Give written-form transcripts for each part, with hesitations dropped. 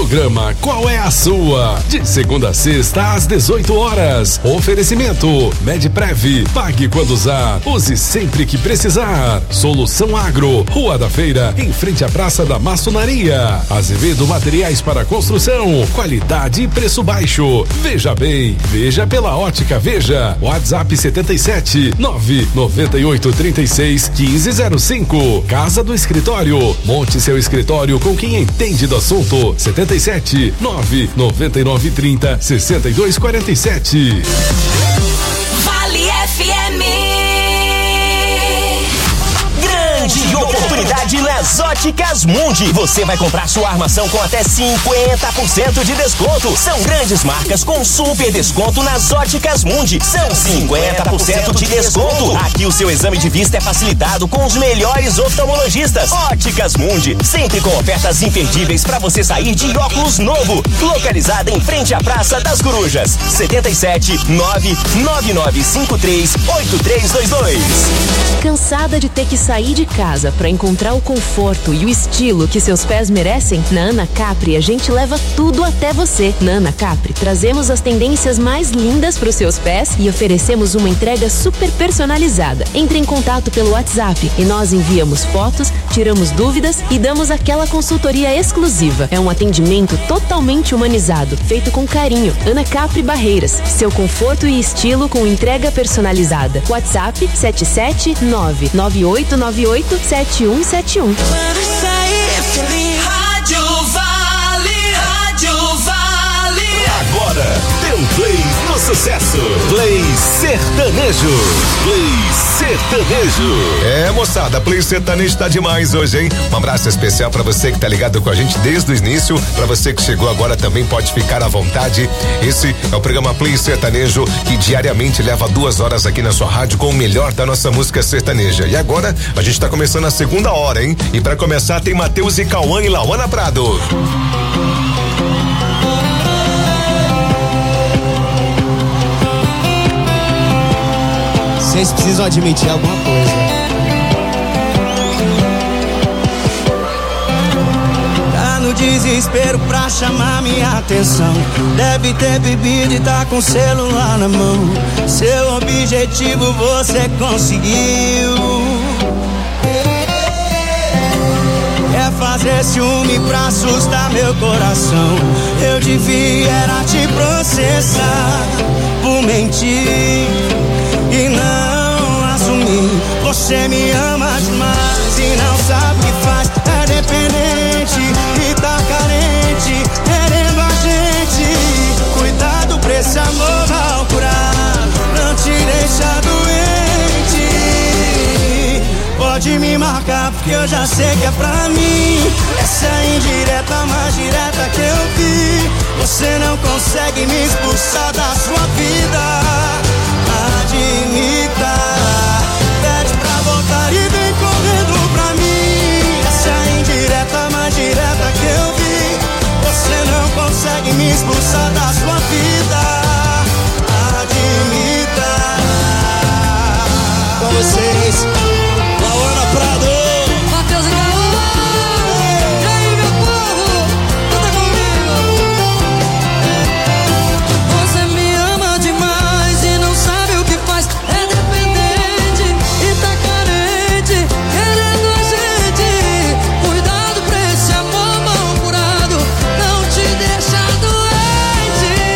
Programa Qual é a Sua? De segunda a sexta às 18 horas. Oferecimento Medprev. Pague quando usar. Use sempre que precisar. Solução Agro. Rua da Feira, em frente à Praça da Maçonaria. Azevedo Materiais para Construção. Qualidade e preço baixo. Veja bem. Veja pela Ótica Veja. WhatsApp 77 998 36 1505. Casa do Escritório. Monte seu escritório com quem entende do assunto. 77 999 30 62 47. Vale FM. Grande oportunidade nas Óticas Mundi. Você vai comprar sua armação com até 50% de desconto. São grandes marcas com super desconto nas Óticas Mundi. São 50% de desconto. Aqui o seu exame de vista é facilitado com os melhores oftalmologistas. Óticas Mundi, sempre com ofertas imperdíveis para você sair de óculos novo. Localizada em frente à Praça das Corujas. 77 99953 8322. Cansada de ter que sair de casa para encontrar o conforto e o estilo que seus pés merecem? Na Ana Capri a gente leva tudo até você. Na Ana Capri trazemos as tendências mais lindas para os seus pés e oferecemos uma entrega super personalizada. Entre em contato pelo WhatsApp e nós enviamos fotos, tiramos dúvidas e damos aquela consultoria exclusiva. É um atendimento totalmente humanizado, feito com carinho. Ana Capri Barreiras, seu conforto e estilo com entrega personalizada. WhatsApp 77 99898 7171. Rádio Vale. Agora tem um play no sucesso. Play sertanejo. É, moçada, Play Sertanejo tá demais hoje, hein? Um abraço especial pra você que tá ligado com a gente desde o início. Pra você que chegou agora também pode ficar à vontade. Esse é o programa Play Sertanejo, que diariamente leva 2 horas aqui na sua rádio com o melhor da nossa música sertaneja. E agora a gente tá começando a segunda hora, hein? E pra começar tem Matheus e Cauã e Lauana Prado. Vocês precisam admitir alguma coisa. Tá no desespero pra chamar minha atenção. Deve ter bebido e tá com o celular na mão. Seu objetivo você conseguiu. Quer fazer ciúme pra assustar meu coração. Eu devia era te processar por mentir e não assumir. Você me ama demais e não sabe o que faz. É dependente e tá carente, querendo a gente. Cuidado pra esse amor mal curado não te deixa doente. Pode me marcar porque eu já sei que é pra mim. Essa é a indireta mais direta que eu vi. Você não consegue me expulsar da sua vida. Admita, pede pra voltar e vem correndo pra mim. Essa é a indireta mais direta que eu vi. Você não consegue me expulsar da sua vida. Admita. Com vocês, Lauana Prado, Matheus e Cauã. E aí, meu povo, canta comigo. Você me ama demais e não sabe o que faz. É dependente e tá carente, querendo a gente. Cuidado pra esse amor mal curado não te deixa doente.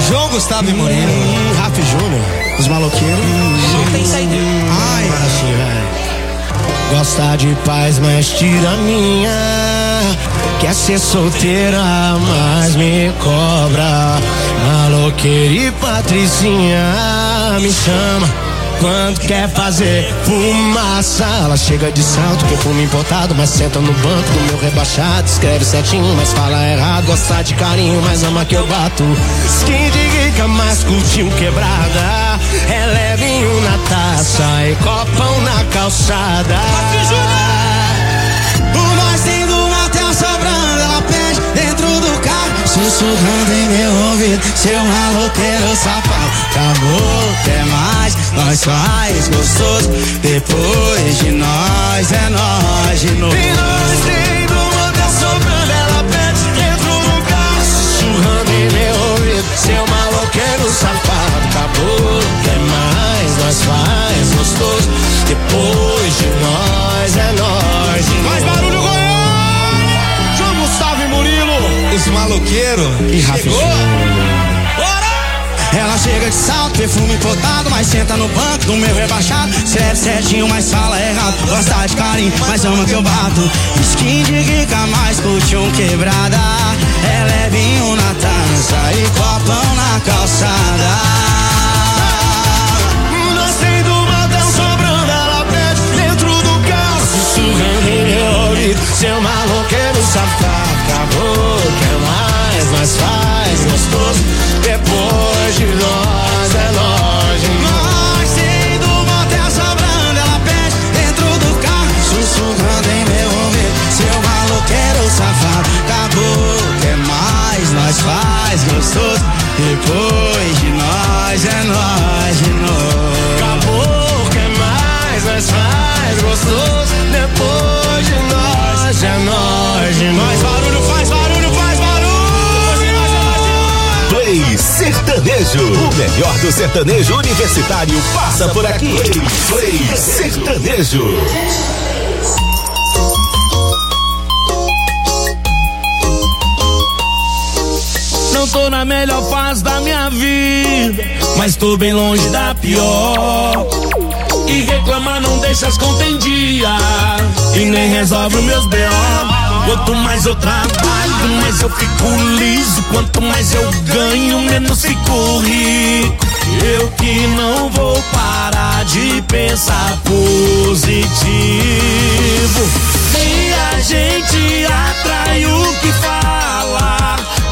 João Gustavo e Murilo, Rafa Júnior, os maloqueiros. tem saída. Ai, assim, velho. Gosta de paz, mas tira a minha. Quer ser solteira, mas me cobra. Maloqueira e Patricinha me chama quando quer fazer fumaça. Ela chega de salto, perfume importado, mas senta no banco do meu rebaixado. Escreve certinho, mas fala errado. Gosta de carinho, mas ama que eu bato. Skin de rica, mas curtiu quebrada. É levinho na taça e copão na calçada. Por nós tendo um motel sobrando, ela pede dentro do carro, sussurrando em meu ouvido, seu maloqueiro safado. Acabou, quer mais, nós faz gostoso. Depois de nós, é nós de novo. E nós tendo um motel sobrando, ela pede dentro do carro, sussurrando em meu ouvido, seu maloqueiro safado. Acabou, quer mais, nós faz gostoso. Depois de nós, é nós de novo. Mais barulho, Goiânia! João Gustavo e Murilo, os maloqueiros. E Rafa chegou. Bora! Ela chega de salto, perfume importado, mas senta no banco do meu rebaixado. Escreve certinho, mas fala errado. Gosta de carinho, mas ama que eu bato. Skin de rica, mas curte quebrada. É levinho na taça e copão na calçada. Nós tendo motel sobrando, ela pede dentro do carro, sussurrando em meu ouvido, seu maloqueiro safado. Acabou, quer mais, mas faz gostoso. Depois de nós, é nós de novo. Nós tendo motel sobrando, ela pede dentro do carro, sussurrando em meu ouvido, seu maloqueiro safado. Acabou, quer mais, nós faz gostoso. Depois de nós, é nós de novo. Acabou, quer mais, nós faz gostoso. Depois de nós, é nós de novo. Mais barulho, faz barulho, faz barulho. Play Sertanejo. O melhor do sertanejo universitário passa por aqui. Play Sertanejo. Não tô na melhor fase da minha vida, mas tô bem longe da pior. E reclamar não deixa as contas em dia, e nem resolve os meus B.O. Quanto mais eu trabalho, mais eu fico liso. Quanto mais eu ganho, menos fico rico. Eu que não vou parar de pensar positivo. Se a gente atrai o que fala.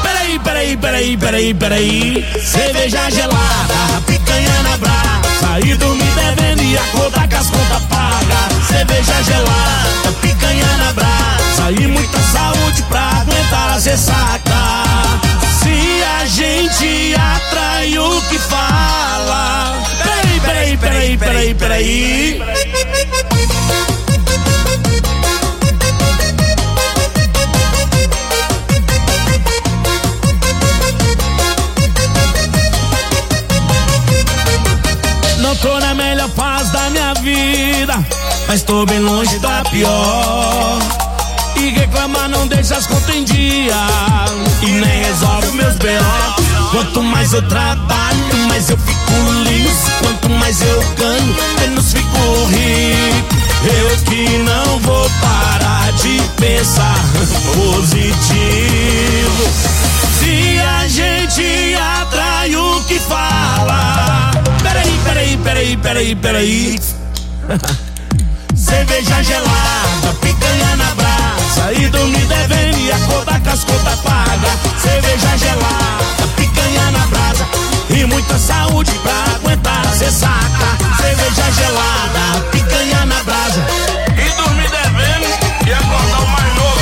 Peraí. Cerveja gelada, picanha na brasa, e dormir devendo e acordar com as contas pagas. Cerveja gelada, picanha na brasa, e muita saúde pra aguentar as ressacas. Se a gente atrai o que fala. Peraí. Não tô na melhor fase da minha vida, mas tô bem longe da pior. E reclamar não deixa as contas em dia, e nem resolve meus B.O. Quanto mais eu trabalho, mais eu fico liso. Quanto mais eu ganho, menos fico rico. Eu que não vou parar de pensar positivo. Se a gente atrai o que fala. Peraí. Cerveja gelada, picanha na brasa, e dormir devendo e acordar com as contas pagas. Cerveja gelada, picanha na brasa, e muita saúde pra aguentar as ressacas. Cerveja gelada, picanha na brasa, e dormir devendo e acordar o mais novo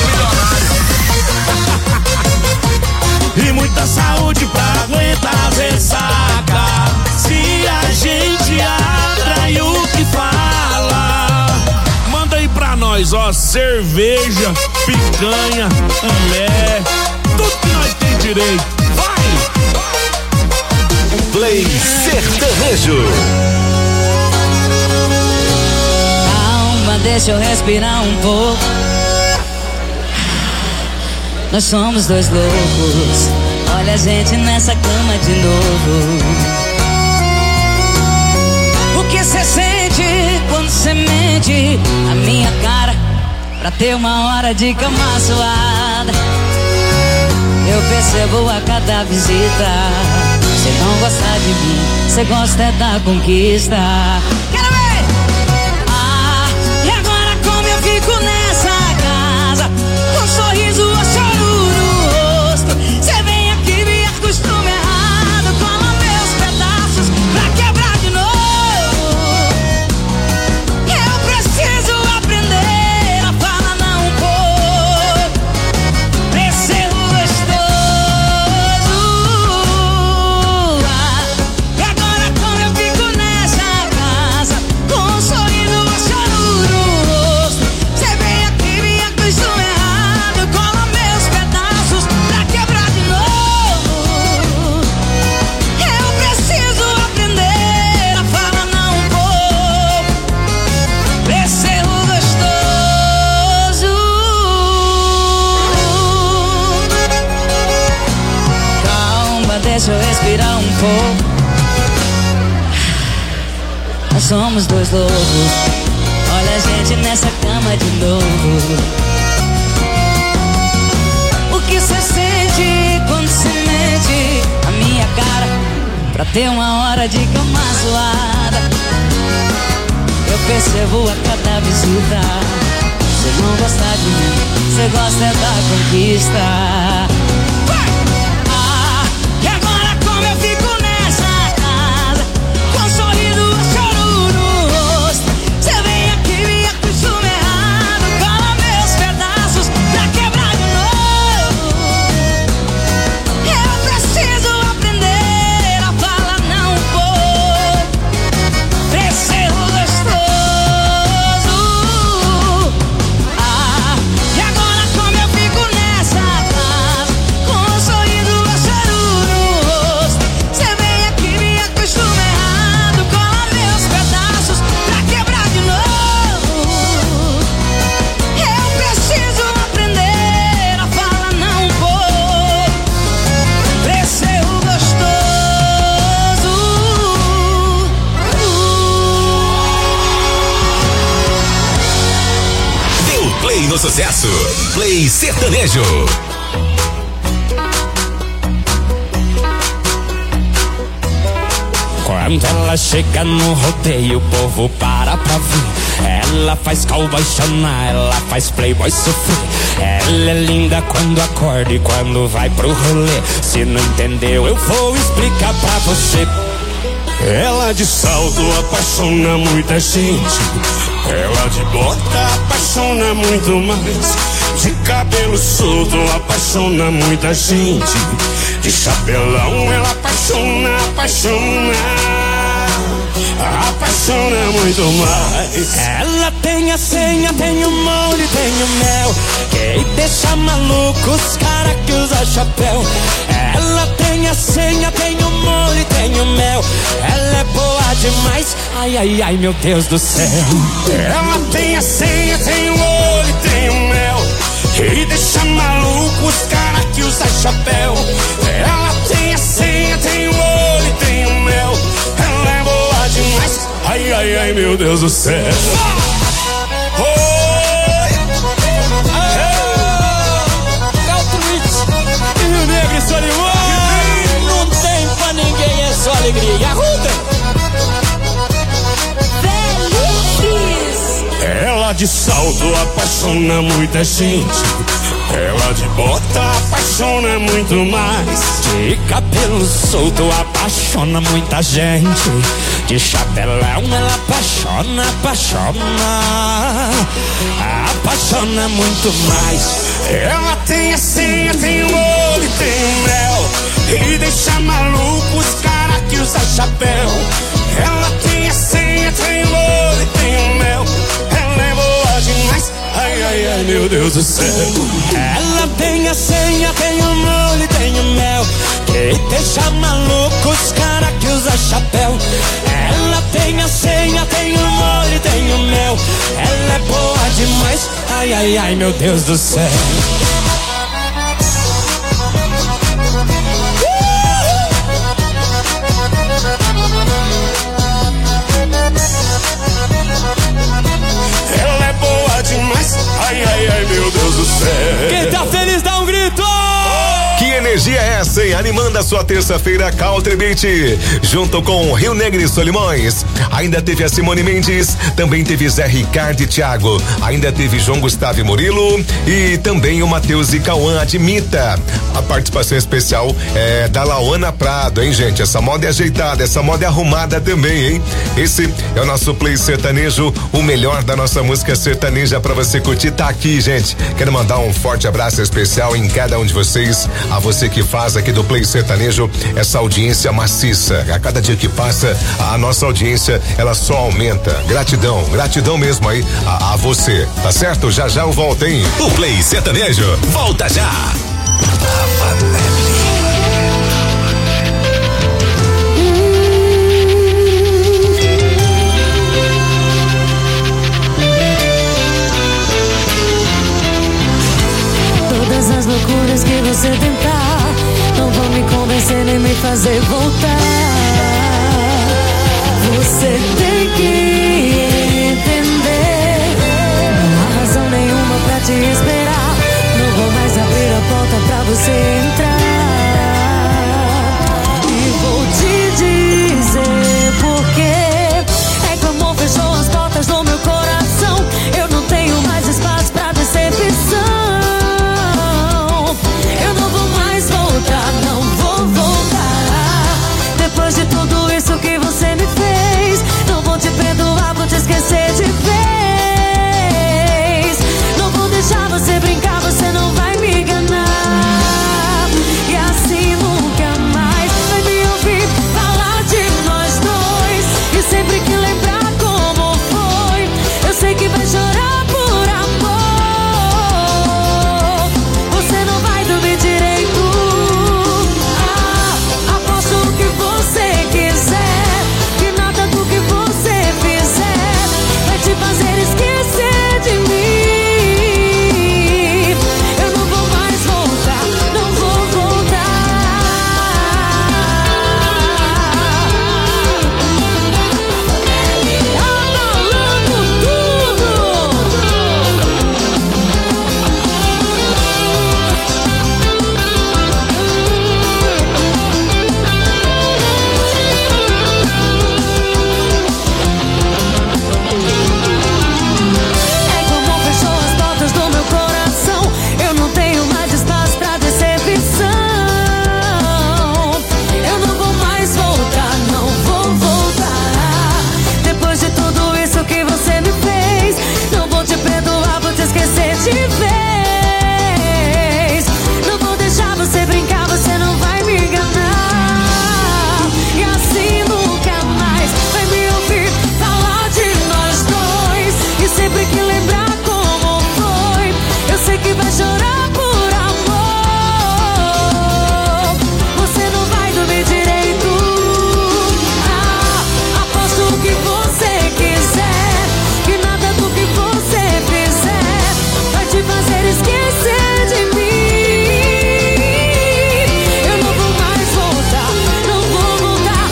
milionário. E muita saúde pra aguentar as ressacas. Se a gente atrai o que fala. Manda aí pra nós, ó, cerveja, picanha, mulher, tudo que nós tem direito. Vai! Play Sertanejo. Calma, deixa eu respirar um pouco. Nós somos dois loucos Olha a gente nessa cama de novo. O que cê sente quando cê mente a minha cara pra ter uma hora de cama suada? Eu percebo a cada visita. Cê não gosta de mim, cê gosta é da conquista. Quero ver! Ah, e agora como eu fico nessa casa, com um sorriso ou choro no rosto. Cê vem aqui, me acostuma errado, cola meus pedaços pra quebrar de novo. Eu preciso aprender a falar não um pouco pra ser gostoso. E agora como eu fico nessa casa, com um sorriso ou choro no rosto. Cê vem aqui, me acostuma errado, cola meus pedaços pra quebrar de novo. Eu preciso aprender a falar não um pouco pra ser gostoso. Calma, deixa eu respirar um pouco. Nós somos dois lobos. Olha a gente nessa cama de novo. O que cê sente quando cê mente a minha cara pra ter uma hora de cama suada? Eu percebo a cada visita. Cê não gosta de mim, cê gosta é da conquista. Ah, e agora como eu fico nessa casa, com um sorriso ou choro no rosto. Cê vem aqui, me acostuma errado, cola meus pedaços pra quebrar de novo. Eu preciso aprender a falar não um pouco pra ser gostoso. Ah, e agora como eu fico nessa casa, com um sorriso ou choro no rosto. Cê vem aqui, me acostuma errado, cola meus pedaços pra quebrar de novo. Eu preciso aprender a falar não um pouco pra ser gostoso. Deu play no sucesso. Play sertanejo. Quando ela chega no rodeio, o povo para pra ver. Ela faz cowboy chorar, ela faz playboy sofrer. Ela é linda quando acorda e quando vai pro rolê. Se não entendeu, eu vou explicar pra você. Ela de salto apaixona muita gente. Ela de bota apaixona muito mais. De cabelo solto apaixona muita gente. De chapelão ela apaixona, apaixona muito mais. Ela tem a senha, tem o molde, tem o mel, que deixa maluco os cara que usa chapéu. Ela tem a senha, tem o molde, tem o mel. Ela é boa demais, ai, ai, ai, meu Deus do céu. Ela tem a senha, tem o molde, tem o mel, que deixa maluco os cara que usa chapéu. Ela tem a senha, tem o olho, tem o mel. Ela é boa demais, ai, ai, ai, meu Deus do céu. E o negro e Solimão, não tem pra ninguém, é só alegria. E a Ruda? Ela de salto apaixona muita gente. Ela de bota apaixona muito mais. De cabelo solto apaixona muita gente. De chapelão ela apaixona, apaixona muito mais. Ela tem a senha, tem o olho, tem o mel, e deixa maluco os cara que usa chapéu. Ela tem a senha, tem o olho, tem o mel. Ela é boa demais, ai, ai, ai, meu Deus do céu. Ela tem a senha, tem o molho, tem o mel, que deixa maluco os cara que usa chapéu. Ela tem a senha, tem o molho, tem o mel. Ela é boa demais, ai, ai, ai, meu Deus do céu. energia é essa, hein? Animando a sua terça-feira, Country Beat, junto com Rio Negro e Solimões. Ainda teve a Simone Mendes, também teve Zé Ricardo e Thiago, ainda teve João Gustavo e Murilo e também o Matheus e Cauã, Admita. A participação especial é da Laona Prado, hein, gente? Essa moda é ajeitada, essa moda é arrumada também, hein? Esse é o nosso Play Sertanejo, o melhor da nossa música sertaneja pra você curtir, tá aqui, gente. Quero mandar um forte abraço especial em cada um de vocês, a você que faz aqui do Play Sertanejo essa audiência maciça. A cada dia que passa, a nossa audiência, ela só aumenta. Gratidão, gratidão mesmo aí a você, tá certo? Já já eu volto, hein? O Play Sertanejo volta já. Todas as loucuras que você tentar não vão me convencer nem me fazer voltar. Você tem que entender, não há razão nenhuma pra te esperar. Não vou mais abrir a porta pra você entrar. E vou te dizer porquê. É que o amor fechou as portas do meu coração. Eu não tenho mais espaço pra decepção. Eu não vou mais voltar, não vou voltar. Depois de tudo isso que você me fez, não vou te perdoar, vou te esquecer de vez. Não vou deixar você brincar, você não vai me enganar. E assim nunca mais vai me ouvir falar de nós dois. E sempre que lembrar como foi, eu sei que vai chorar por amor. Você não vai dormir direito. Aposto o que você quiser, que nada do que você fizer vai te fazer esquecer de mim. Eu não vou mais voltar, não vou voltar. Abalando tudo. É como fechou as portas do meu coração. Eu não tenho mais espaço pra decepção. Eu não vou mais voltar, não vou voltar. Depois de tudo isso que você me fez, não vou te perdoar, vou te esquecer de vez. Não vou deixar você brincar, você não vai me enganar. E assim nunca mais vai me ouvir falar de nós dois. E sempre que lembrar como foi, eu sei que vai chorar por amor. Você não vai dormir direito. Aposto o que você quiser, que nada do que você fizer vai te fazer esquecer de mim. Eu não vou mais voltar, não vou voltar.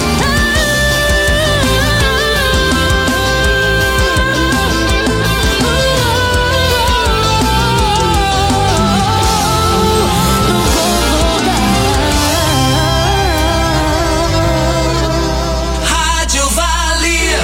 Rádio Vale.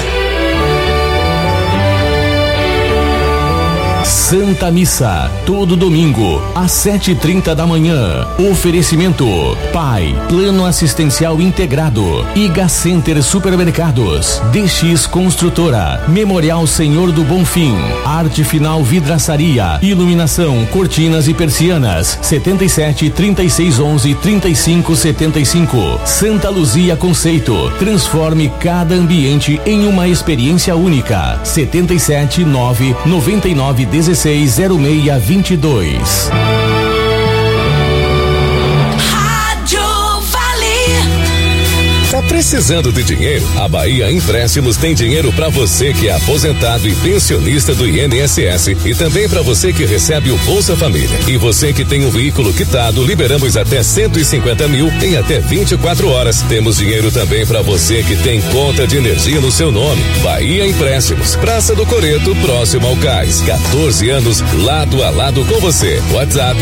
Santa Missa, todo domingo, às 7h30 da manhã. Oferecimento: Pai, Plano Assistencial Integrado, Iga Center Supermercados, DX Construtora, Memorial Senhor do Bonfim, Arte Final Vidraçaria, Iluminação, Cortinas e Persianas, 77 36 11 35 75. Santa Luzia Conceito, transforme cada ambiente em uma experiência única. 77 9 99 16 06 22. Rádio Vale. Precisando de dinheiro? A Bahia Empréstimos tem dinheiro para você que é aposentado e pensionista do INSS e também para você que recebe o Bolsa Família. E você que tem um veículo quitado, liberamos até 150 mil em até 24 horas. Temos dinheiro também para você que tem conta de energia no seu nome. Bahia Empréstimos, Praça do Coreto, próximo ao Cais. 14 anos, lado a lado com você. WhatsApp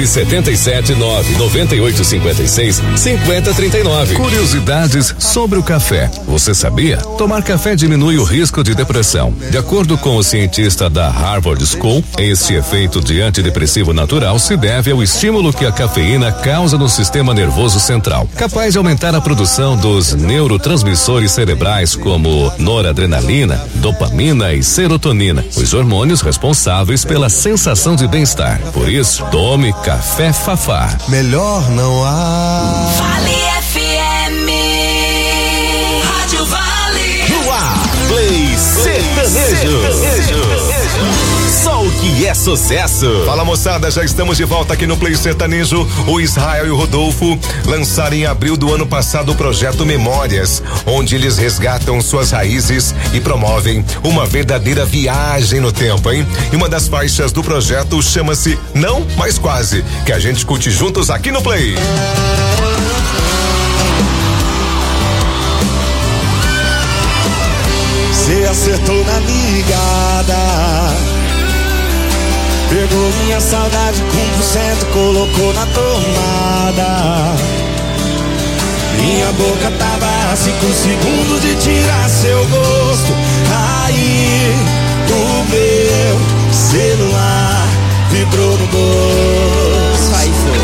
779-9856-5039. Curiosidades sobre o café. Você sabia? Tomar café diminui o risco de depressão. De acordo com o cientista da Harvard School, este efeito de antidepressivo natural se deve ao estímulo que a cafeína causa no sistema nervoso central, capaz de aumentar a produção dos neurotransmissores cerebrais como noradrenalina, dopamina e serotonina, os hormônios responsáveis pela sensação de bem-estar. Por isso, tome café Fafá. Melhor não há. Vale FM. Rádio Vale. No ar, Play Sertanejo. Só o que é sucesso. Fala, moçada, já estamos de volta aqui no Play Sertanejo. O Israel e o Rodolfo lançaram em abril do ano passado o projeto Memórias, onde eles resgatam suas raízes e promovem uma verdadeira viagem no tempo, hein? E uma das faixas do projeto chama-se Não, Mas Quase, que a gente curte juntos aqui no Play. Você acertou na ligada, pegou minha saudade com 1%, colocou na tomada. Minha boca tava a 5 segundos de tirar seu gosto. Aí o meu celular vibrou no bolso. Aí foi.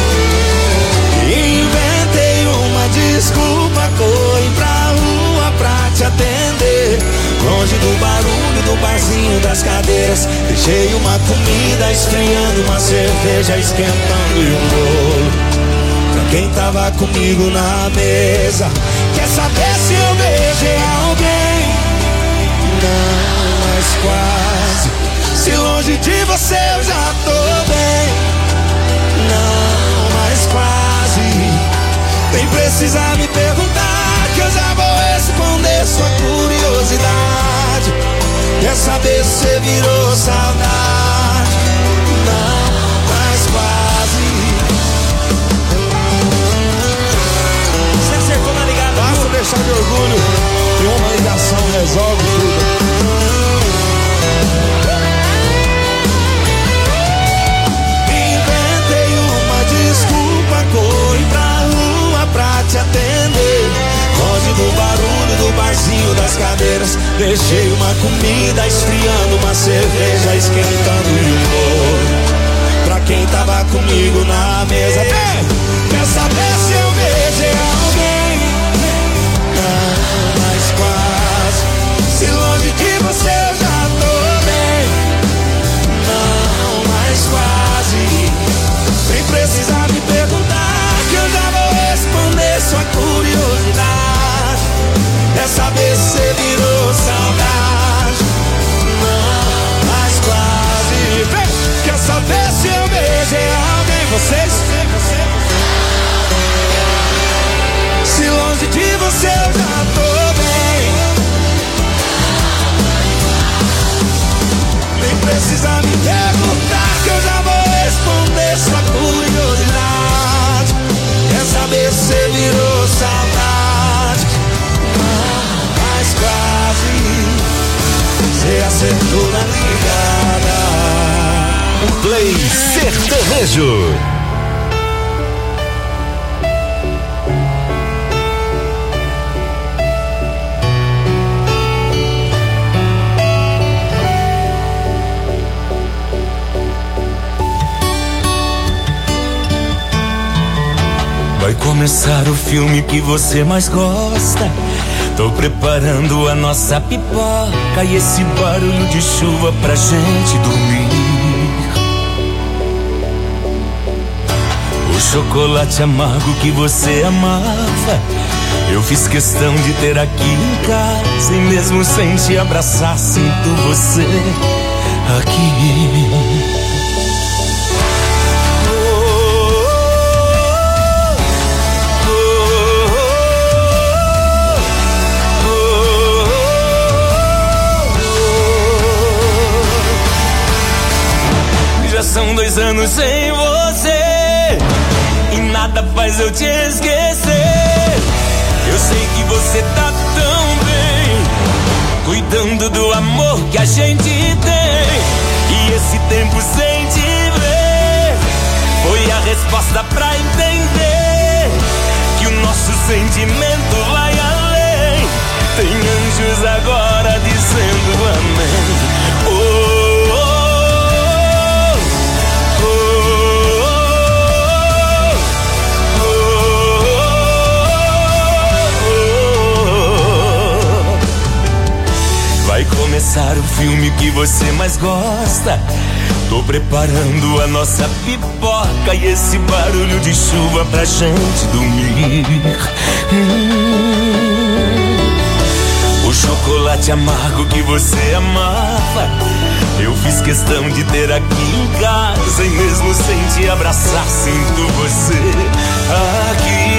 Inventei uma desculpa, corri pra rua pra te atender. Longe do barulho do barzinho das cadeiras, deixei uma comida esfriando, uma cerveja esquentando e um bolo pra quem tava comigo na mesa. Quer saber se eu beijei alguém? Não, mas quase. Se longe de você eu já tô bem. Não, mas quase. Nem precisa me perguntar, que eu já vou responder sua curiosidade. Quer saber se você virou saudade? Não, mas quase. Você acertou na ligada. Basta deixar de orgulho e uma ligação resolve tudo. Inventei uma desculpa, corri pra rua pra te atender. Longe do barulho do barzinho das cadeiras, deixei uma comida esfriando, uma cerveja esquentando e um bolo pra quem tava comigo na mesa. Vem! Quer saber se eu beijei alguém? Não, mas quase. Se longe de você eu já tô bem. Não, mas quase. Nem precisa me perguntar, que eu já vou responder sua curiosidade. Quer saber se você virou saudade? Não, mas quase. Vem! Quer saber se eu beijei alguém? Vocês? Se longe de você eu já tô bem. Nem precisa me perguntar, que eu já vou responder sua curiosidade. Quer saber se você virou saudade? Mas quase. Você acertou na ligada. Play Sertanejo. Vai começar o filme que você mais gosta. Tô preparando a nossa pipoca e esse barulho de chuva pra gente dormir. O chocolate amargo que você amava, eu fiz questão de ter aqui em casa. E mesmo sem te abraçar, sinto você aqui. anos sem você e nada faz eu te esquecer. Eu sei que você tá tão bem, cuidando do amor que a gente tem. E esse tempo sem te ver foi a resposta pra entender que o nosso sentimento vai além. Tem anjos agora dizendo amém. Oh, oh, oh, oh, oh, oh. Vai começar o filme que você mais gosta. Tô preparando a nossa pipoca e esse barulho de chuva pra gente dormir. O chocolate amargo que você amava, eu fiz questão de ter aqui em casa. E mesmo sem te abraçar, sinto você aqui.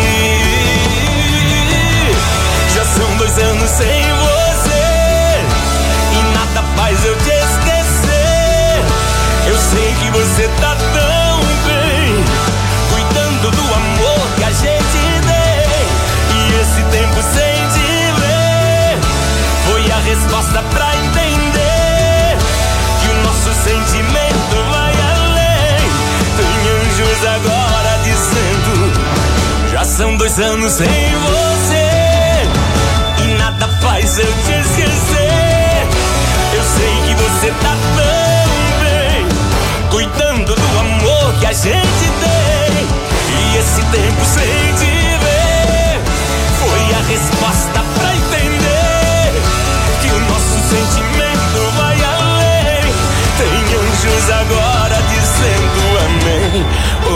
Já são 2 anos sem você e nada faz eu te esquecer. Eu sei que você tá tão bem, cuidando do amor que a gente tem. E esse tempo sem te ver foi a resposta pra entender que o nosso sentimento vai além. Tem anjos agora dizendo: já são 2 anos sem você e nada faz eu te esquecer. Eu sei que você tá tão bem, cuidando do amor que a gente tem. E esse tempo sem te ver foi a resposta pra entender que o nosso sentimento vai além. Tem anjos agora dizendo amém. Oh,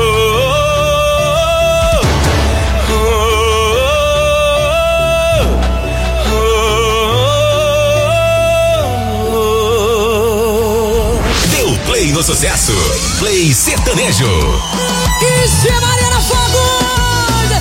oh, oh, oh. Deu play no sucesso. Play sertanejo. Isso é Mariana Fagundes.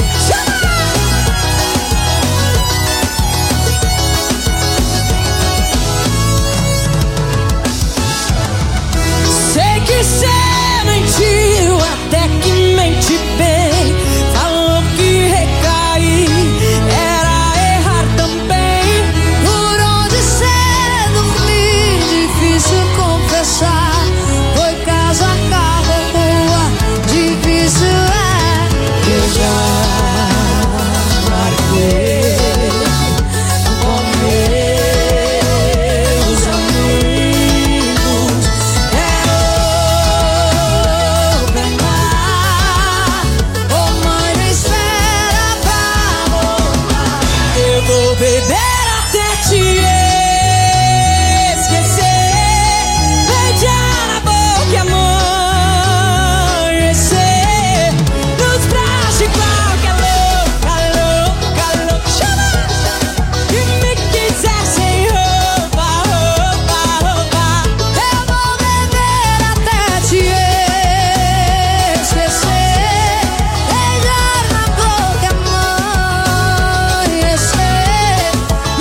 Sei que cê mentiu, até que mente bem. Falou que recair era errar também. Por onde cê dormir, difícil confessar. Foi casa, carro, rua, difícil é. Eu já marquei com meus amigos. É open bar, oh mãe, me espera pra voltar. Eu vou beber até te esquecer, beijar na boca e amanhecer nos braços igual que louca, louca, louca. Chama! E me quiser sem roupa, roupa, roupa. Eu vou beber até te esquecer, beijar na boca e amanhecer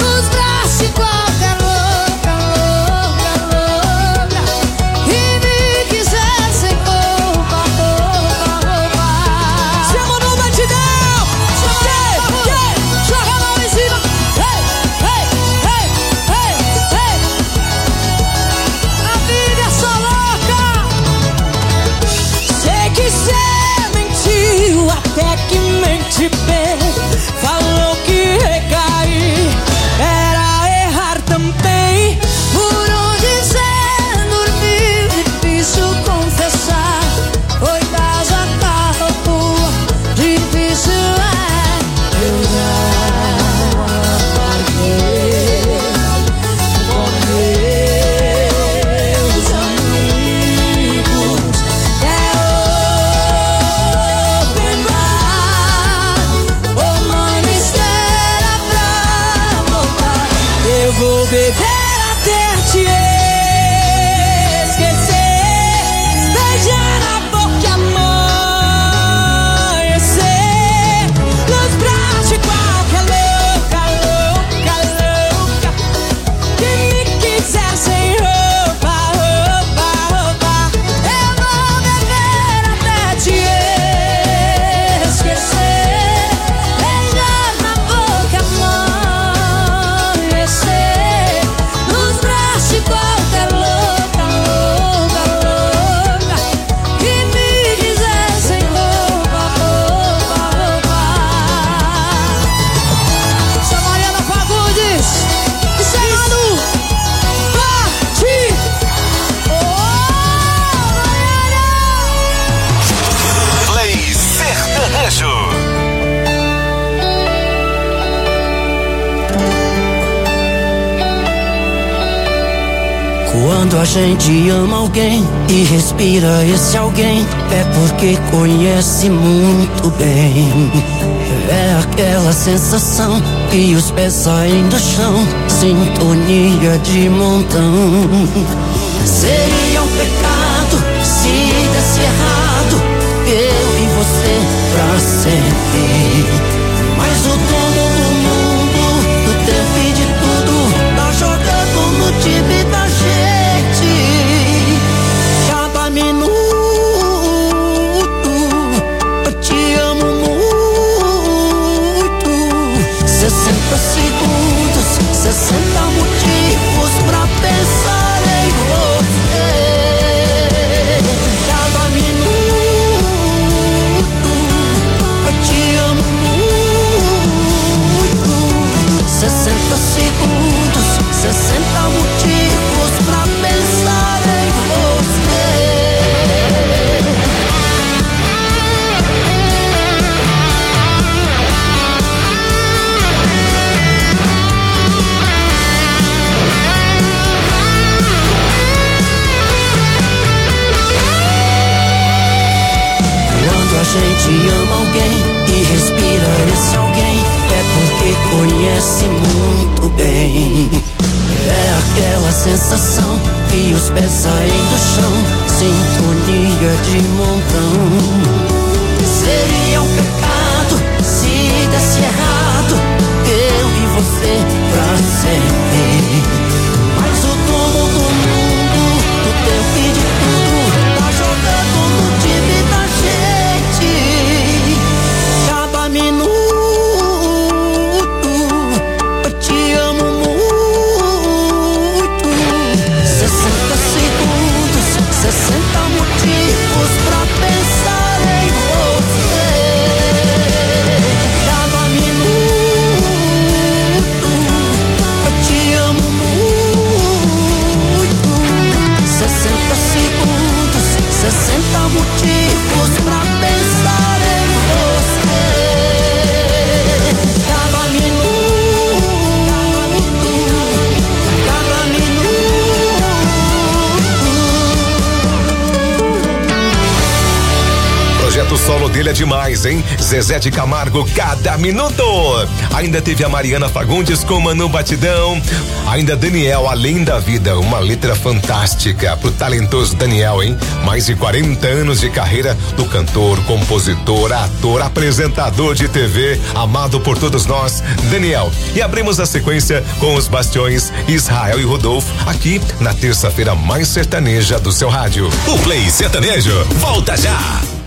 Quando a gente ama alguém e respira esse alguém, é porque conhece muito bem. É aquela sensação que os pés saem do chão, sintonia de montão. Seria um pecado se desse errado, eu e você pra sempre. Mas o dono do mundo, do tempo e de tudo, tá jogando no time da gente. Cada minuto eu te amo muito. 60 segundos, 60 motivos pra pensar em você. Cada minuto eu te amo muito. 60 segundos, 60 motivos pra pensar em você. Quando a gente ama alguém e respira esse alguém, é porque conhece muito bem. É aquela sensação que os pés saem do chão, sintonia de montão. Seria um pecado se desse errado, eu e você pra sempre. Mas o dono do mundo, do tempo e de tudo, tá jogando no time da gente. Cada minuto eu te amo muito. 60 segundos, 60 motivos pra pensar em você. Cada minuto eu te amo muito. 60 segundos, 60 motivos pra pensar em você. Cada minuto, cada minuto. Projeto solo dele é demais, hein? Zezé de Camargo, cada minuto. Ainda teve a Mariana Fagundes com Manu Batidão. Ainda Daniel, Além da Vida, uma letra fantástica pro talentoso Daniel, hein? Mais de 40 anos de carreira do cantor, compositor, ator, apresentador de TV, amado por todos nós, Daniel. E abrimos a sequência com os bastiões Israel e Rodolfo, aqui na terça-feira mais sertaneja do seu rádio. O Play Sertanejo volta já.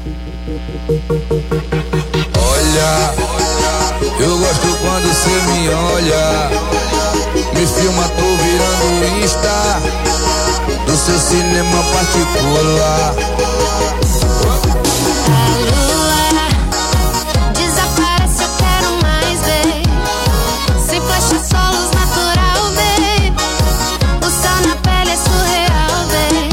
Olha, eu gosto quando você me olha, me filma, tô virando Insta do seu cinema particular. Desaparece, eu quero mais, babe. Sem flash, só luz natural, babe. O sol na pele é surreal, babe.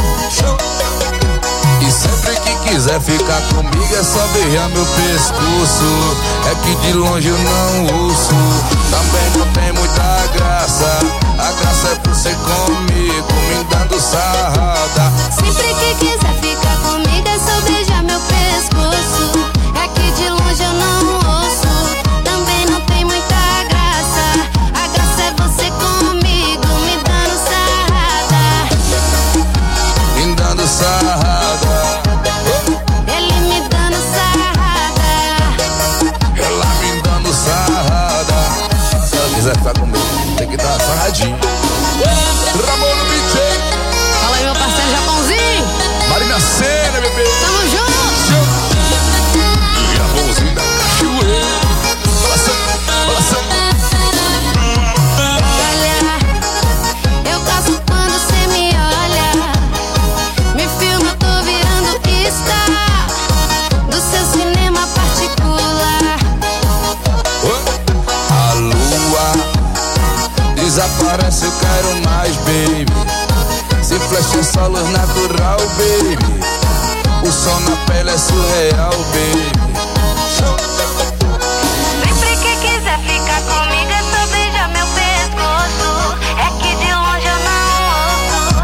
E sempre que quiser ficar comigo é só beijar meu pescoço. É que de longe eu não ouço, também não tem muita graça. A graça é você comigo, me dando sarrada. Sempre que quiser ficar comigo é só beijar meu pescoço. É que de longe eu não ouço, também não tem muita graça. A graça é você comigo, me dando sarrada. Me dando sarrada. Ele me dando sarrada. Ela me dando sarrada. Se ela quiser ficar comigo, tem que dar sarradinho. Ramon no DJ. Fala aí, meu parceiro Japãozinho. Marina Sena, bebê. Tamo junto. Japãozinho da cachoeira. Balançando, balançando. Olha, eu gosto quando você me olha, me filma, eu tô virando Insta do seu cinema particular. A lua desaparece, eu quero mais, baby. Se flash é só luz natural, baby. O sol na pele é surreal, baby. Sempre que quiser ficar comigo é só beijar meu pescoço. É que de longe eu não ouço,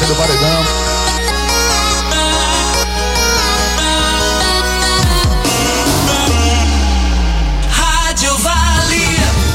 aqui do Paredão. Rádio Vale.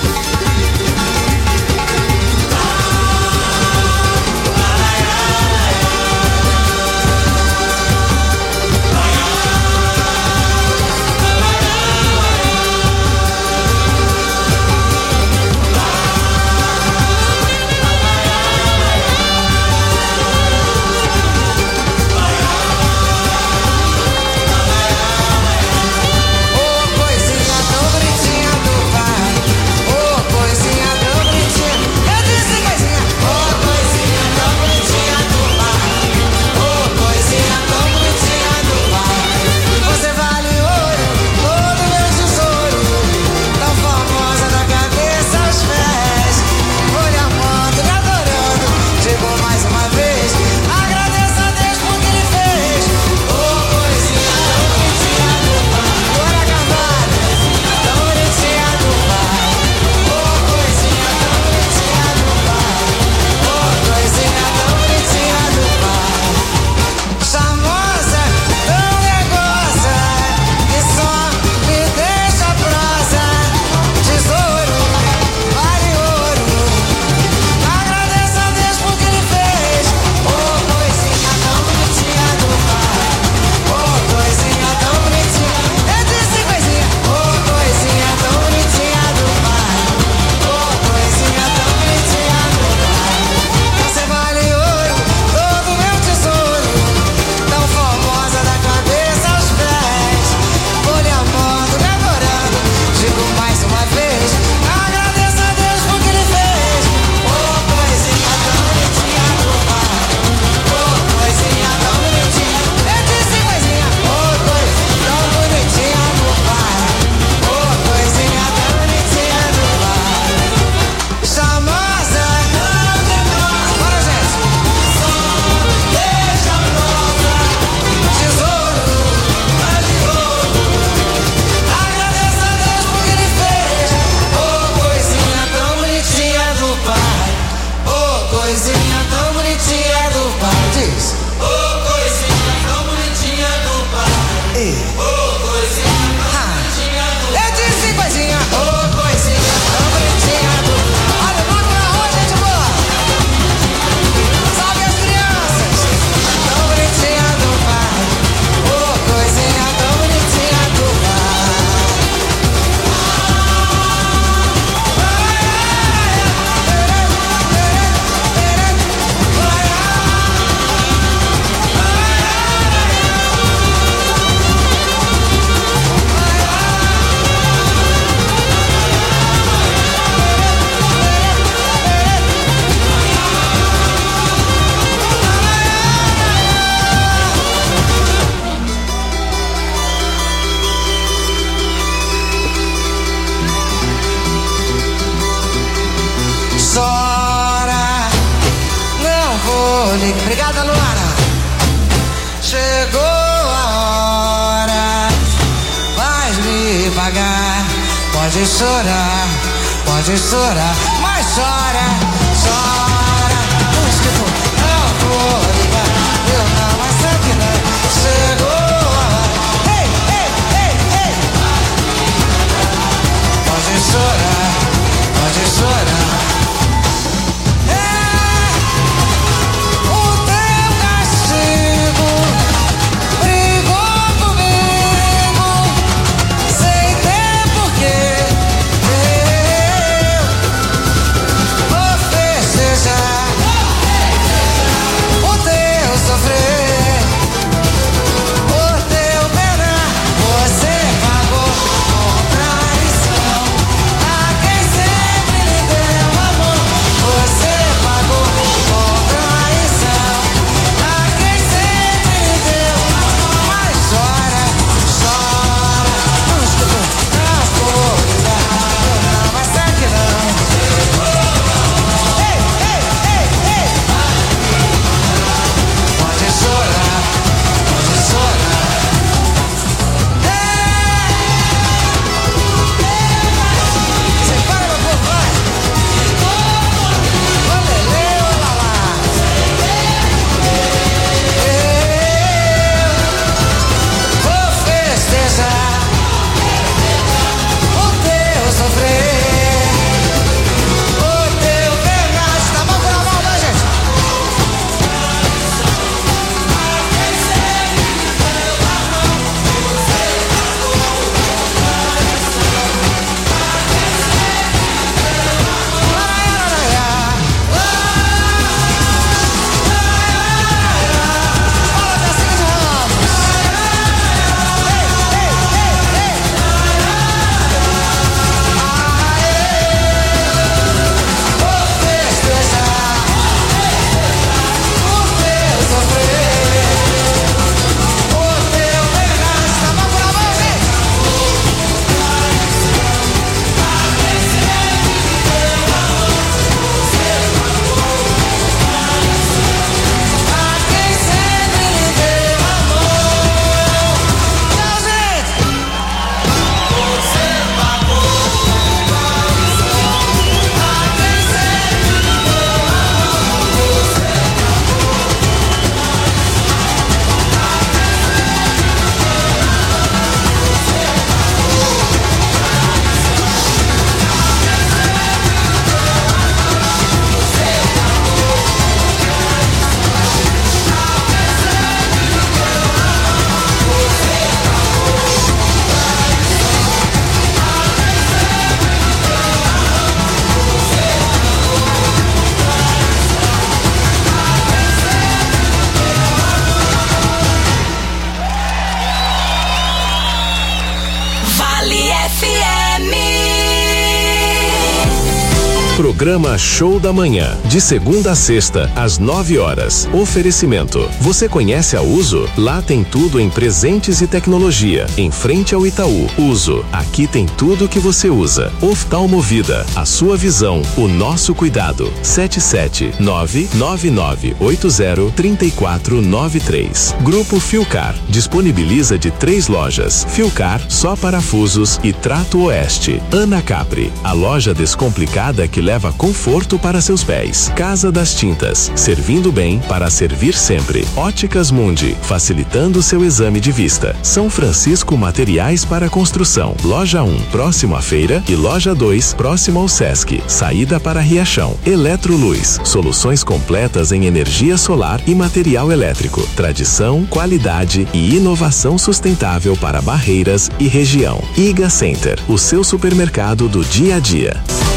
Obrigada, Luana. Chegou a hora, faz me pagar. Pode chorar, mas chora, chora. Não vou ligar, eu não aceito não. Chegou a hora, ei, ei, ei, ei. Pode chorar, pode chorar. Programa Show da Manhã, de segunda a sexta, às 9 horas. Oferecimento. Você conhece a Uso? Lá tem tudo em presentes e tecnologia. Em frente ao Itaú. Uso. Aqui tem tudo que você usa. Oftalmovida. A sua visão, o nosso cuidado. 77999803493. Grupo Filcar. Disponibiliza de 3 lojas. Filcar, só parafusos e Trato Oeste. Ana Capri. A loja descomplicada que leva conforto para seus pés. Casa das Tintas. Servindo bem para servir sempre. Óticas Mundi. Facilitando seu exame de vista. São Francisco Materiais para Construção. Loja 1, próximo à feira, e Loja 2, próximo ao Sesc. Saída para Riachão. Eletroluz. Soluções completas em energia solar e material elétrico. Tradição, qualidade e inovação sustentável para Barreiras e região. Iga Center. O seu supermercado do dia a dia.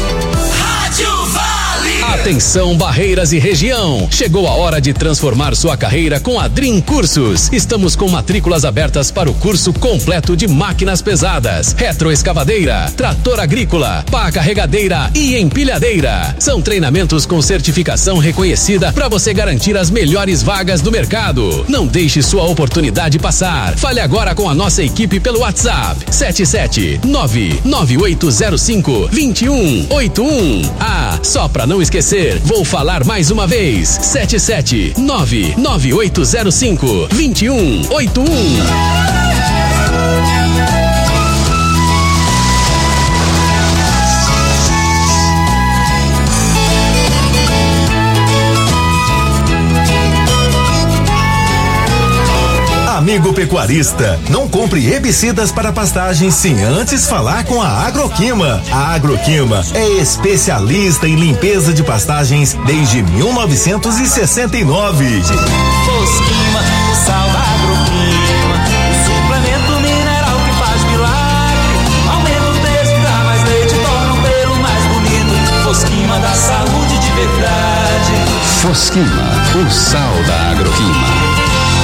Atenção, Barreiras e região! Chegou a hora de transformar sua carreira com a Dream Cursos. Estamos com matrículas abertas para o curso completo de máquinas pesadas, retroescavadeira, trator agrícola, pá carregadeira e empilhadeira. São treinamentos com certificação reconhecida para você garantir as melhores vagas do mercado. Não deixe sua oportunidade passar. Fale agora com a nossa equipe pelo WhatsApp 77998052181. Ah, só para não esquecer, vou falar mais uma vez: 77998052181. Amigo pecuarista, não compre herbicidas para pastagens sem antes falar com a Agroquima. A Agroquima é especialista em limpeza de pastagens desde 1969. Fosquima, o sal da Agroquima, o suplemento mineral que faz milagre. Aumenta o peso, dá mais leite, torna o pelo mais bonito. Fosquima da saúde de verdade. Fosquima, o sal da Agroquima.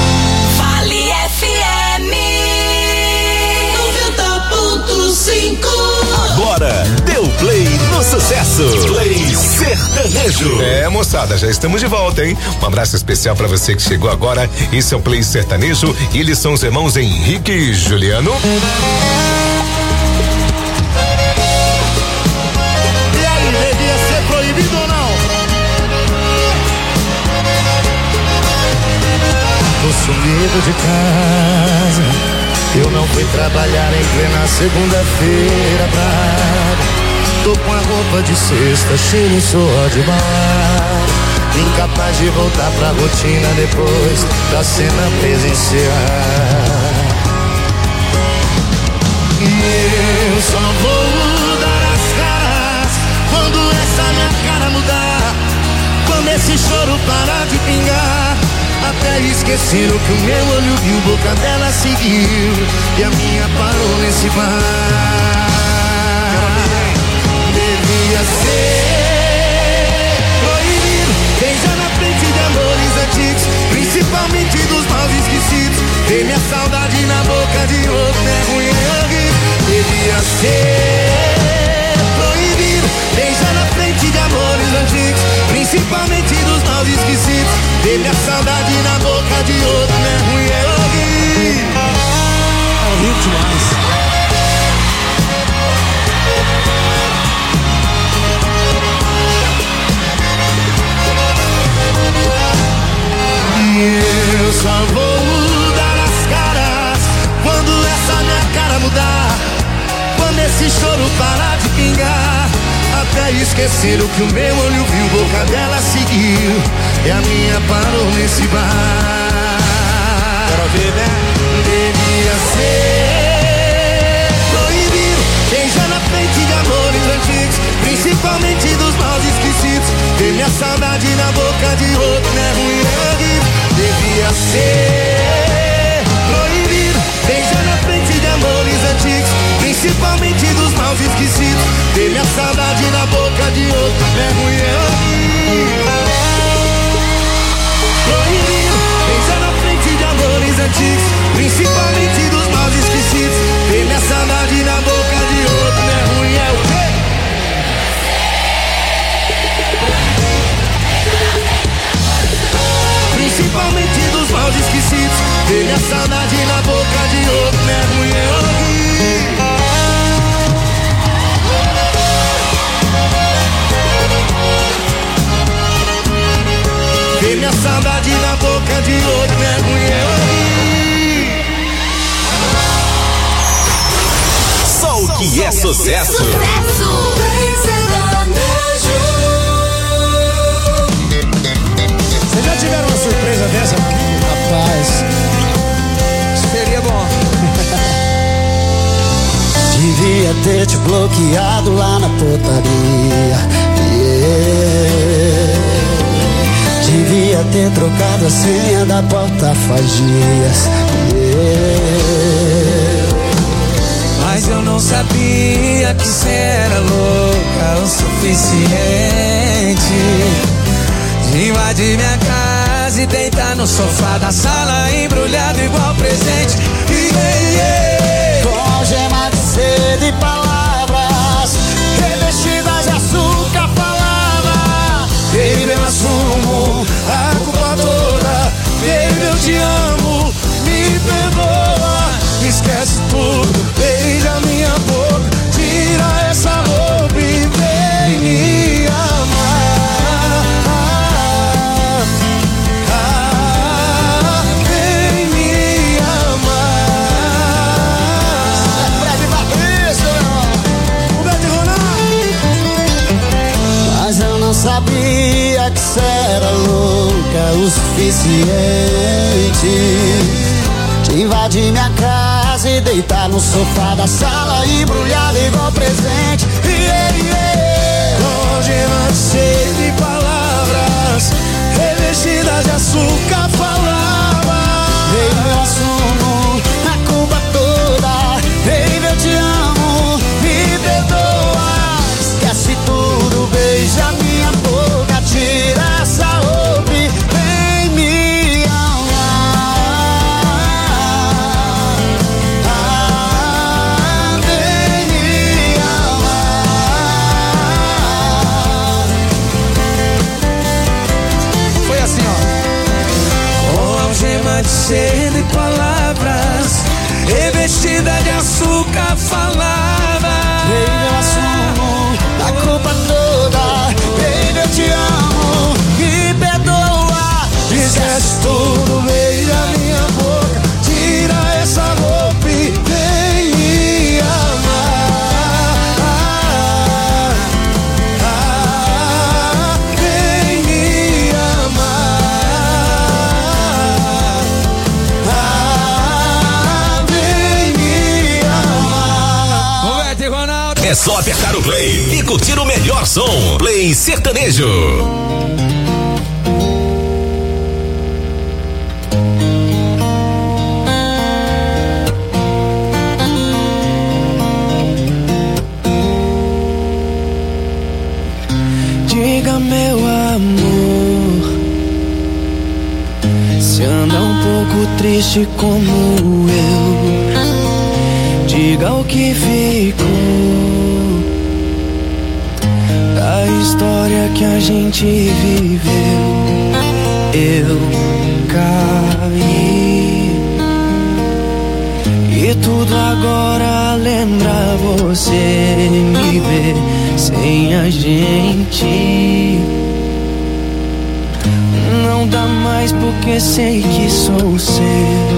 Agora, deu play no sucesso. Play Sertanejo. É, moçada, já estamos de volta, hein? Um abraço especial pra você que chegou agora. Esse é o Play Sertanejo e eles são os irmãos Henrique e Juliano. E aí, devia ser proibido ou não? Tô sumido de casa, eu não fui trabalhar em plena segunda-feira brava. Tô com a roupa de sexta, cheio de suor de balada, incapaz de voltar pra rotina depois da cena presencial. E eu só vou mudar as caras quando essa minha cara mudar, quando esse choro parar de pingar. Até esqueceram que o meu olho viu, boca dela seguiu e a minha parou nesse bar. Devia ser proibido beijar na frente de amores antigos, principalmente dos maus esquecidos. Ter minha saudade na boca de outro é ruim, é horrível. Devia ser proibido beijar na frente de amores antigos, principalmente dos maus esquecidos. Ter minha saudade na boca de outro é ruim, é horrível. É horrível demais. Eu só vou mudar as caras quando essa minha cara mudar, quando esse choro parar de pingar. Até esqueceram que o meu olho viu, boca dela seguiu e a minha parou nesse bar. Quero ver, né? Devia ser proibido beijar na frente de amores antigos, principalmente dos maus esquecidos. Ter minha saudade na boca de outro é ruim, é horrível. Devia ser proibido beijar na frente de amores antigos, principalmente dos maus esquecidos. Ter minha saudade na boca de outro é ruim, é horrível. Proibido beijar na frente de amores antigos, principalmente dos maus esquecidos. Ter minha saudade na boca de outro é ruim, é o quê? aos esquecidos. Ver minha saudade na boca de outro, mergulhei aqui. Ver minha saudade na boca de outro, mergulhei aqui. Só o que é sucesso. Vocês já tiveram uma surpresa dessa? Rapaz, seria bom. Devia ter te bloqueado lá na portaria. Devia ter trocado a senha da porta faz dias. Mas eu não sabia que cê era louca o suficiente de invadir minha casa e deitar no sofá da sala embrulhado igual presente. Com algema de seda e palavras revestidas de açúcar, falava: baby, eu assumo a culpa toda. Baby, eu te amo, me perdoa. Esquece tudo, beija minha boca, tira essa roupa e vem me amar. Vem me amar. Fred Fabrício, o Beto Ronaldo. Mas eu não sabia que cê era louca o suficiente de invadir minha casa e deitar no sofá da sala embrulhado igual presente. Com algemas cheias de palavras revestidas de açúcar, falava: baby, eu assumo a culpa toda. Baby, eu te amo, me perdoa. Esquece tudo, beija minha boca, tira essa roupa e vem me amar. Vem me amar. Foi assim, ó. Com algema de seda e palavras revestida de açúcar, falava: baby, eu assumo a culpa toda. Baby, eu te amo, me perdoa. Esquece tudo, beija minha boca, tira essa roupa e vem me amar. Vem me amar. Vem me amar. Roberto e Ronaldo. É só apertar o play e curtir o melhor som. Play Sertanejo. Diga, meu amor, se anda um pouco triste como eu. Diga o que ficou da história que a gente viveu. Eu caí e tudo agora lembra você. Me ver sem a gente não dá mais, porque sei que sou seu.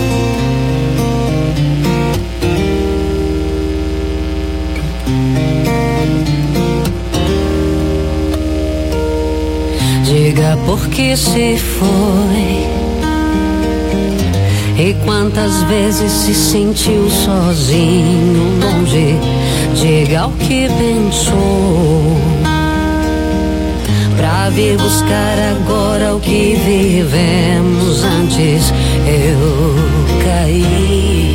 Diga por que se foi e quantas vezes se sentiu sozinho, longe. Diga o que pensou pra vir buscar agora o que vivemos antes. Eu caí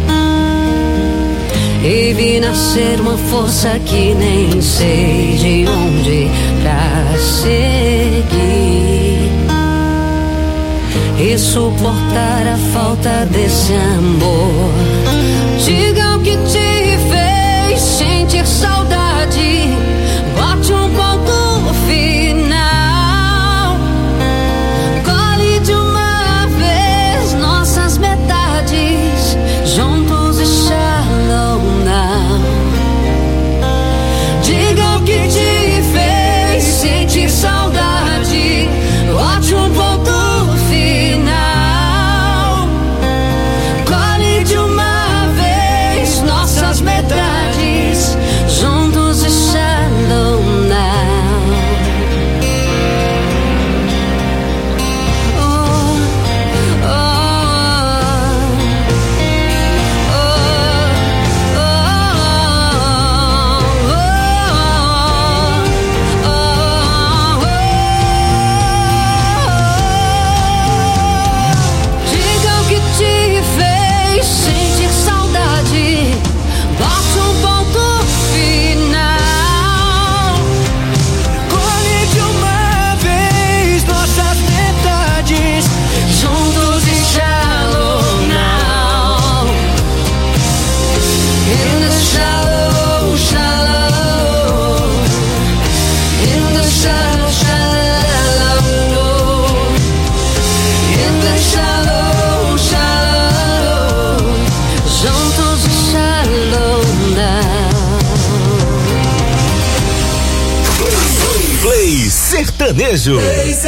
e vi nascer uma força que nem sei de onde pra seguir e suportar a falta desse amor. Diga o que te fez sentir saudade, bote um ponto final, colhe de uma vez Sertanejo.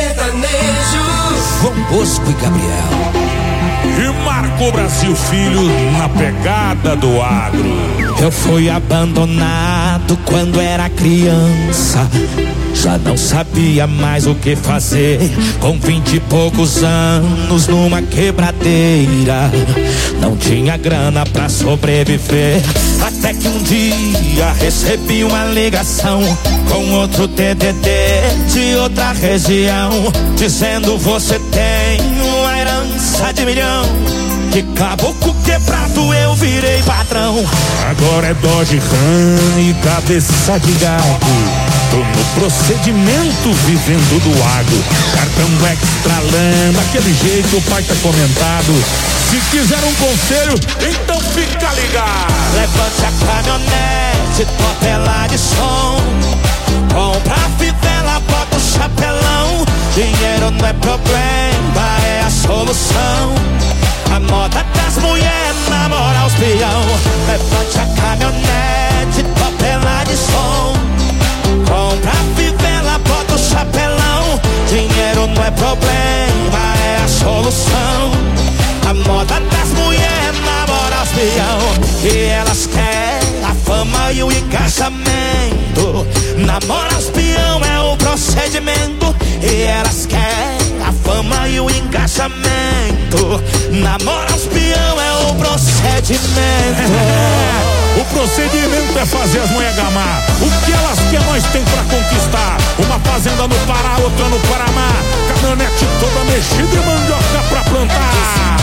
Com Bosco e Gabriel. E Marco Brasil Filho na pegada do agro. Eu fui abandonado quando era criança. Já não sabia mais o que fazer. Com 20 e poucos anos numa quebradeira. Não tinha grana pra sobreviver. Até que um dia recebi uma ligação com outro TDD de outra região, dizendo: você tem uma herança de 1 milhão. De caboclo quebrado eu virei patrão. Agora é Dodge Ram e cabeça de gato. Tô no procedimento vivendo do agro. Cartão extra lã, daquele jeito o pai tá comentado. Se quiser um conselho, então fica ligado. Levante a caminhonete, topela de som. Compra a fivela, bota o chapelão. Dinheiro não é problema, é a solução. A moda das mulheres namora os peão. Levante a caminhonete, topela de som. Compra a fivela, bota o chapelão. Dinheiro não é problema, é a solução. A moda das mulheres namora os peão. E elas querem a fama e o encaixamento. Namora os peão é o procedimento. E elas querem a fama e o encaixamento. Namora os peão é o procedimento. O procedimento é fazer as mulheres gamar. O que elas querem nós tem pra conquistar. Uma fazenda no Pará, outra no Paraná. Caminhonete toda mexida e mandioca pra plantar.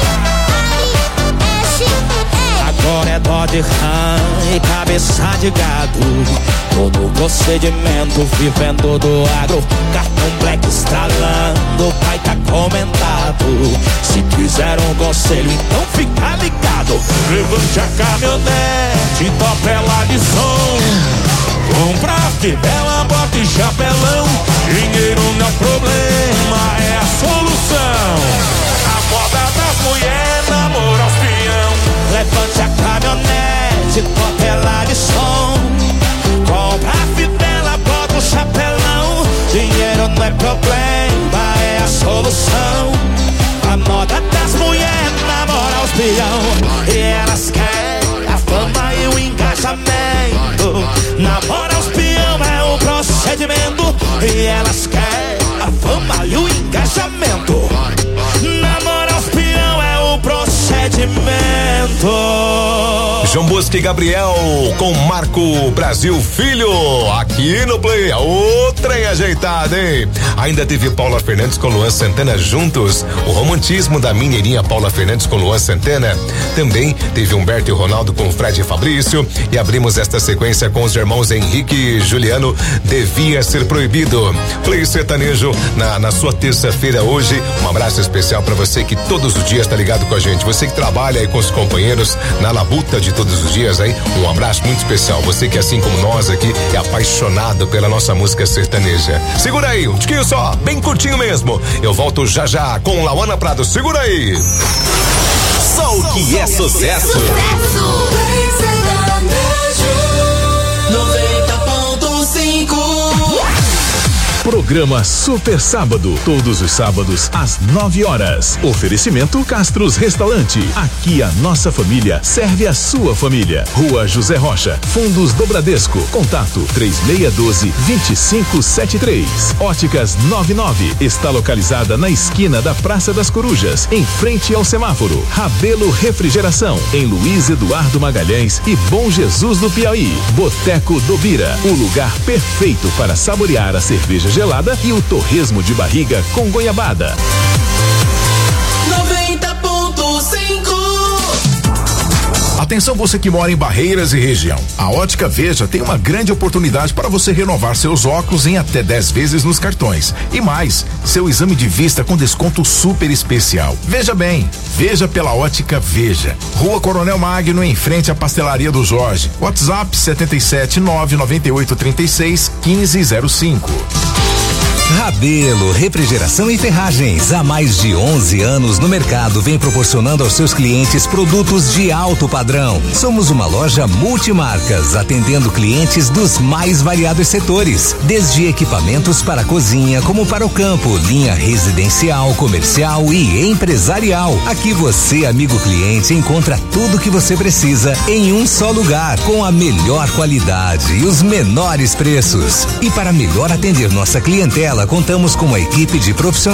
Agora é Dodge Ram e cabeça de gado. Tô no procedimento vivendo do agro. Cartão black estralando, o pai tá comentado. Se quiser um conselho, então fica ligado. Levante a caminhonete, topela de som. Compra a fivela, bota e chapelão. Dinheiro não é problema, é a solução. A moda das mulheres namora os peão. Levante a caminhonete, topela de som. Compra a fivela, bota o chapelão. Dinheiro não é problema, é a solução. A moda das mulheres namora os peão. E elas querem a fama e o engajamento. Namora os peão é o procedimento. E elas querem a fama e o engajamento. Namora os peão é o procedimento. João Bosco e Gabriel com Marco Brasil Filho aqui no Play. Outra ajeitada, hein? Ainda teve Paula Fernandes com Luan Santana juntos. O romantismo da mineirinha Paula Fernandes com Luan Santana. Também teve Humberto e Ronaldo com Fred e Fabrício. E abrimos esta sequência com os irmãos Henrique e Juliano. Devia ser proibido. Play sertanejo na sua terça-feira hoje. Um abraço especial para você que todos os dias tá ligado com a gente. Você que trabalha aí com os companheiros na labuta de todos os dias aí, um abraço muito especial. Você que assim como nós aqui é apaixonado pela nossa música sertaneja. Segura aí, um tiquinho só, bem curtinho mesmo. Eu volto já já com Lauana Prado. Segura aí. Só o que é sucesso. Programa Super Sábado, todos os sábados às 9 horas. Oferecimento Castros Restaurante. Aqui a nossa família serve a sua família. Rua José Rocha, Fundos do Bradesco. Contato 3612-2573. Óticas 99 está localizada na esquina da Praça das Corujas, em frente ao semáforo. Rabelo Refrigeração, em Luiz Eduardo Magalhães e Bom Jesus do Piauí. Boteco do Bira, o lugar perfeito para saborear a cerveja gelada e o torresmo de barriga com goiabada. 90.5. Atenção você que mora em Barreiras e região. A Ótica Veja tem uma grande oportunidade para você renovar seus óculos em até 10 vezes nos cartões. E mais, seu exame de vista com desconto super especial. Veja bem, veja pela Ótica Veja. Rua Coronel Magno, em frente à Pastelaria do Jorge. WhatsApp 77 998 36 1505. Rabelo, refrigeração e ferragens. Há mais de 11 anos no mercado, vem proporcionando aos seus clientes produtos de alto padrão. Somos uma loja multimarcas, atendendo clientes dos mais variados setores, desde equipamentos para a cozinha como para o campo, linha residencial, comercial e empresarial. Aqui você, amigo cliente, encontra tudo o que você precisa em um só lugar, com a melhor qualidade e os menores preços. E para melhor atender nossa clientela, contamos com uma equipe de profissionais